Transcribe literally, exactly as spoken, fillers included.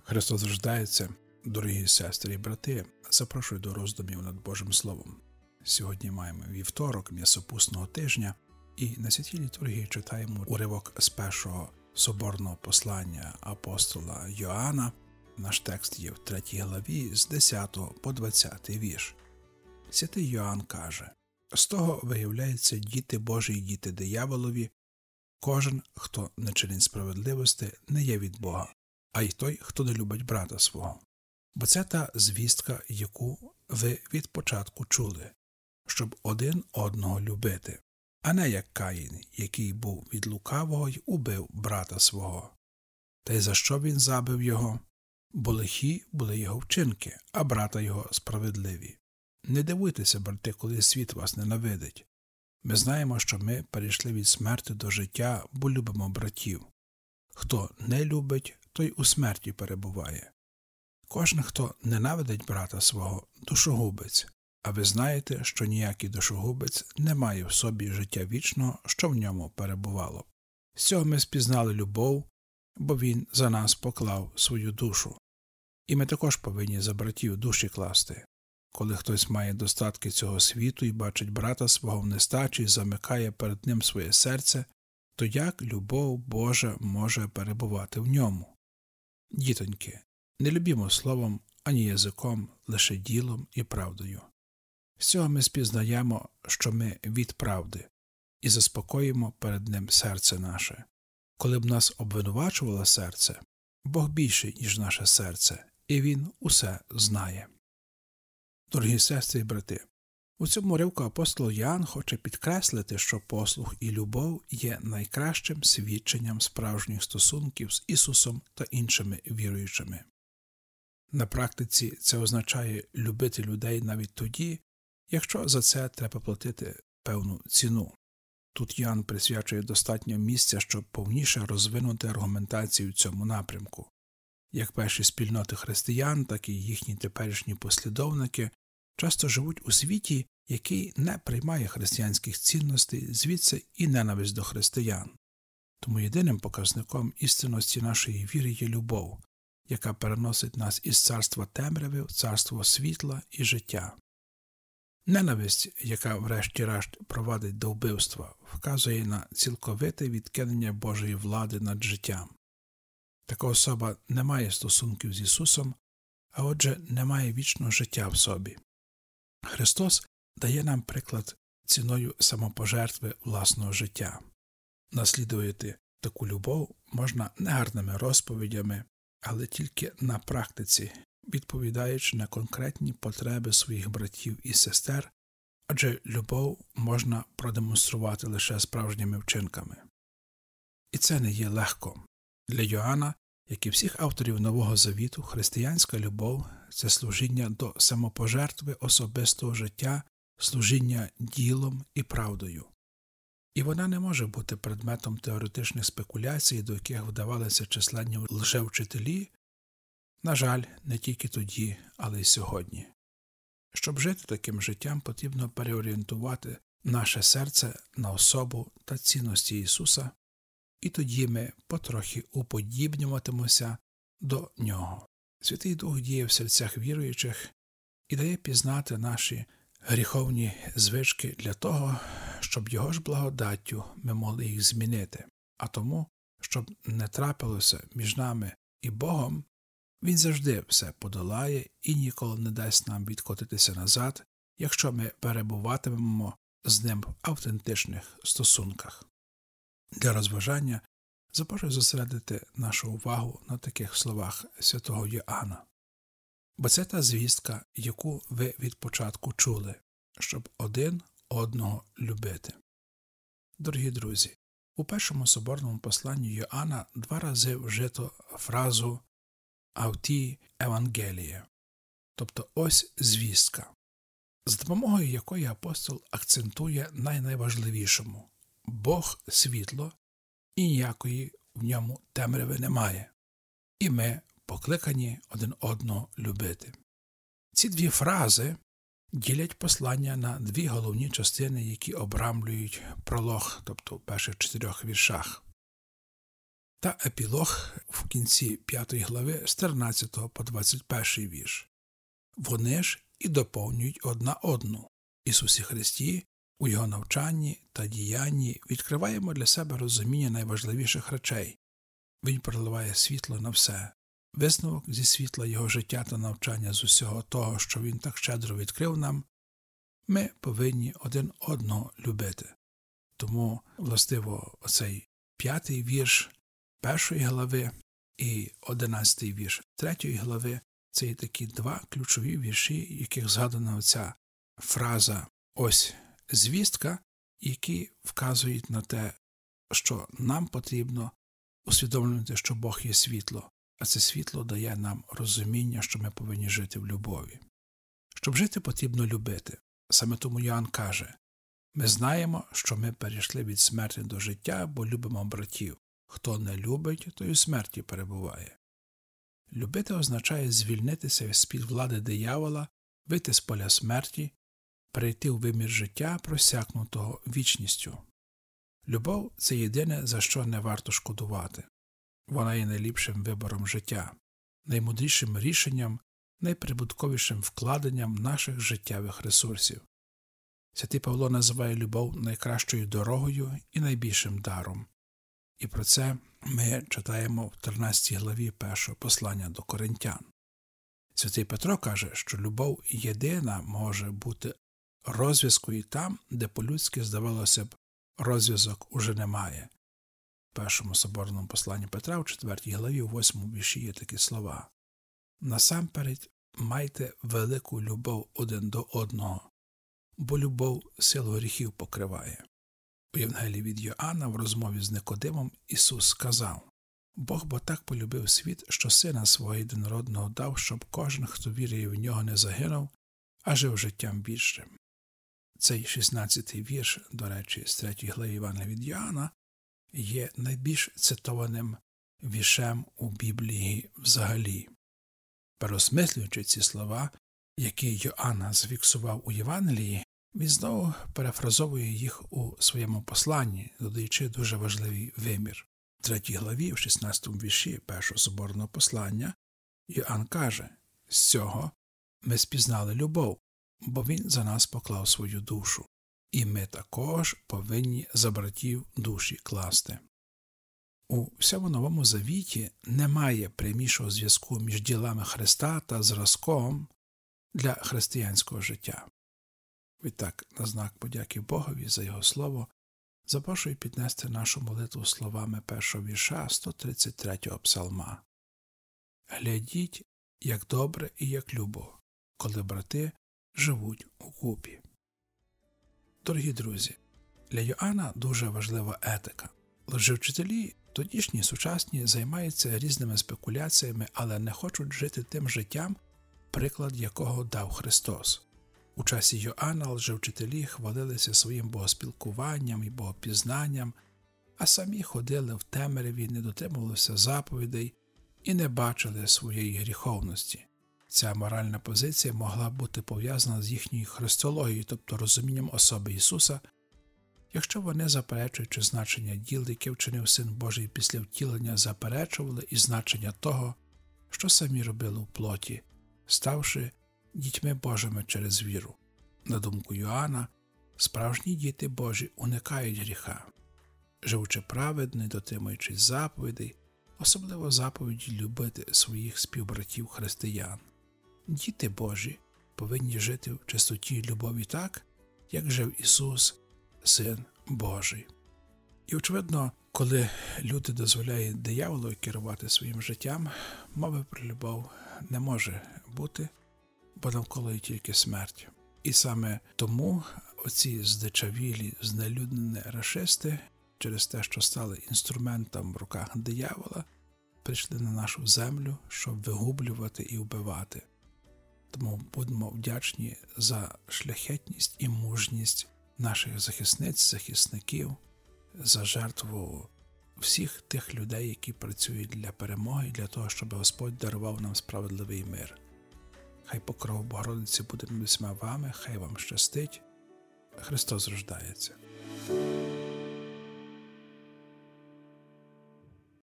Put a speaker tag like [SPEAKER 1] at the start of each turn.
[SPEAKER 1] Христос рождається, дорогі сестри і брати, запрошую до роздумів над Божим Словом. Сьогодні маємо вівторок м'ясопусного тижня, і на святій літургії читаємо уривок з першого соборного послання апостола Йоанна. Наш текст є в третій главі з десятого по двадцятий вірш. Святий Йоанн каже: «З того виявляються діти Божі і діти дияволові. Кожен, хто не чинить справедливості, не є від Бога, а й той, хто не любить брата свого. Бо це та звістка, яку ви від початку чули, щоб один одного любити, а не як Каїн, який був від лукавого й убив брата свого. Та й за що він забив його? Бо лихі були його вчинки, а брата його справедливі. Не дивуйтеся, брати, коли світ вас ненавидить. Ми знаємо, що ми перейшли від смерти до життя, бо любимо братів. Хто не любить, той у смерті перебуває. Кожен, хто ненавидить брата свого, душогубець, а ви знаєте, що ніякий душогубець не має в собі життя вічного, що в ньому перебувало. З цього ми спізнали любов, бо він за нас поклав свою душу. І ми також повинні за братів душі класти. Коли хтось має достатки цього світу і бачить брата свого в нестачі і замикає перед ним своє серце, то як любов Божа може перебувати в ньому? Дітоньки, не любімо словом ані язиком, лише ділом і правдою. З цього ми спізнаємо, що ми від правди, і заспокоїмо перед ним серце наше. Коли б нас обвинувачувало серце, Бог більший, ніж наше серце, і Він усе знає. Дорогі сестри і брати, у цьому уривку апостол Йоанн хоче підкреслити, що послух і любов є найкращим свідченням справжніх стосунків з Ісусом та іншими віруючими. На практиці це означає любити людей навіть тоді, якщо за це треба платити певну ціну. Тут Йоанн присвячує достатньо місця, щоб повніше розвинути аргументацію в цьому напрямку. Як перші спільноти християн, так і їхні теперішні послідовники часто живуть у світі, який не приймає християнських цінностей, звідси і ненависть до християн. Тому єдиним показником істинності нашої віри є любов, яка переносить нас із царства темряви в царство світла і життя. Ненависть, яка врешті-решт провадить до вбивства, вказує на цілковите відкинення Божої влади над життям. Така особа не має стосунків з Ісусом, а отже не має вічного життя в собі. Христос дає нам приклад ціною самопожертви власного життя. Наслідувати таку любов можна не гарними розповідями, але тільки на практиці, відповідаючи на конкретні потреби своїх братів і сестер, адже любов можна продемонструвати лише справжніми вчинками. І це не є легко. Для Йоанна, як і всіх авторів Нового Завіту, християнська любов – це служіння до самопожертви особистого життя, служіння ділом і правдою. І вона не може бути предметом теоретичних спекуляцій, до яких вдавалися численні лжевчителі, на жаль, не тільки тоді, але й сьогодні. Щоб жити таким життям, потрібно переорієнтувати наше серце на особу та цінності Ісуса, і тоді ми потрохи уподібнюватимемося до Нього. Святий Дух діє в серцях віруючих і дає пізнати наші гріховні звички для того, щоб Його ж благодаттю ми могли їх змінити. А тому, щоб не трапилося між нами і Богом, Він завжди все подолає і ніколи не дасть нам відкотитися назад, якщо ми перебуватимемо з Ним в автентичних стосунках. Для розважання запрошую зосередити нашу увагу на таких словах святого Йоанна. Бо це та звістка, яку ви від початку чули, щоб один одного любити. Дорогі друзі, у першому соборному посланні Йоанна два рази вжито фразу «Авті Евангеліє», тобто ось звістка, з допомогою якої апостол акцентує найнайважливішому – Бог – світло, і ніякої в ньому темряви немає, і ми покликані один одного любити. Ці дві фрази ділять послання на дві головні частини, які обрамлюють пролог, тобто в перших чотирьох віршах. Та епілог в кінці п'ятої глави з тринадцятого по двадцять перший вірш. Вони ж і доповнюють одна одну. Ісусі Христі, у Його навчанні та діянні відкриваємо для себе розуміння найважливіших речей. Він проливає світло на все. Висновок зі світла Його життя та навчання з усього того, що Він так щедро відкрив нам, ми повинні один одного любити. Тому, властиво, оцей п'ятий вірш першої глави і одинадцятий вірш третьої глави – це є такі два ключові вірші, яких згадана оця фраза «ось звістка», які вказують на те, що нам потрібно усвідомлювати, що Бог є світло, а це світло дає нам розуміння, що ми повинні жити в любові. Щоб жити, потрібно любити. Саме тому Йоанн каже: «Ми знаємо, що ми перейшли від смерті до життя, бо любимо братів. Хто не любить, той у смерті перебуває». Любити означає звільнитися з-під влади диявола, вийти з поля смерті, перейти у вимір життя, просякнутого вічністю. Любов – це єдине, за що не варто шкодувати. Вона є найліпшим вибором життя, наймудрішим рішенням, найприбутковішим вкладенням наших життєвих ресурсів. Святий Павло називає любов найкращою дорогою і найбільшим даром. І про це ми читаємо в тринадцятій главі першого послання до Коринтян. Святий Петро каже, що любов єдина може бути розв'язкою там, де по-людськи, здавалося б, розв'язок уже немає. В першому соборному посланні Петра, в четвертій главі, у восьмому вірші є такі слова: «Насамперед майте велику любов один до одного, бо любов силу гріхів покриває». У Євангелії від Йоанна в розмові з Никодимом Ісус сказав: «Бог бо так полюбив світ, що Сина Свого єдинородного дав, щоб кожен, хто вірує в Нього, не загинув, а жив життям вічним». Цей шістнадцятий вірш, до речі, з третьої глави Євангелія від Йоанна, є найбільш цитованим віршем у Біблії взагалі. Переосмислюючи ці слова, які Йоанна зафіксував у Євангелії, він знову перефразовує їх у своєму посланні, додаючи дуже важливий вимір. В третій главі, в шістнадцятому вірші першого соборного послання, Йоанн каже: «З цього ми спізнали любов, бо Він за нас поклав свою душу, і ми також повинні за братів душі класти». У всьому Новому Завіті немає прямішого зв'язку між ділами Христа та зразком для християнського життя. Відтак, на знак подяки Богові за Його Слово, запрошую піднести нашу молитву словами першого вірша сто тридцять третього псалма. «Глядіть, як добре і як любо, коли брати живуть у купі». Дорогі друзі, для Йоанна дуже важлива етика. Лжевчителі, тодішні сучасні, займаються різними спекуляціями, але не хочуть жити тим життям, приклад якого дав Христос. У часі Йоанна лжевчителі хвалилися своїм богоспілкуванням і богопізнанням, а самі ходили в темряві, не дотримувалися заповідей і не бачили своєї гріховності. Ця моральна позиція могла бути пов'язана з їхньою христологією, тобто розумінням особи Ісуса, якщо вони, заперечуючи значення діл, яке вчинив Син Божий після втілення, заперечували і значення того, що самі робили в плоті, ставши дітьми Божими через віру. На думку Йоанна, справжні діти Божі уникають гріха, живучи праведно і дотримуючись заповідей, особливо заповіді любити своїх співбратів-християн. Діти Божі повинні жити в чистоті й любові так, як жив Ісус, Син Божий. І, очевидно, коли люди дозволяють дияволу керувати своїм життям, мови про любов не може бути, бо навколо є тільки смерть. І саме тому оці здичавілі, знелюднені рашисти, через те, що стали інструментом в руках диявола, прийшли на нашу землю, щоб вигублювати і вбивати. Тому будемо вдячні за шляхетність і мужність наших захисниць, захисників, за жертву всіх тих людей, які працюють для перемоги, для того, щоб Господь дарував нам справедливий мир. Хай покров Богородиці буде над усіма вами, хай вам щастить. Христос рождається.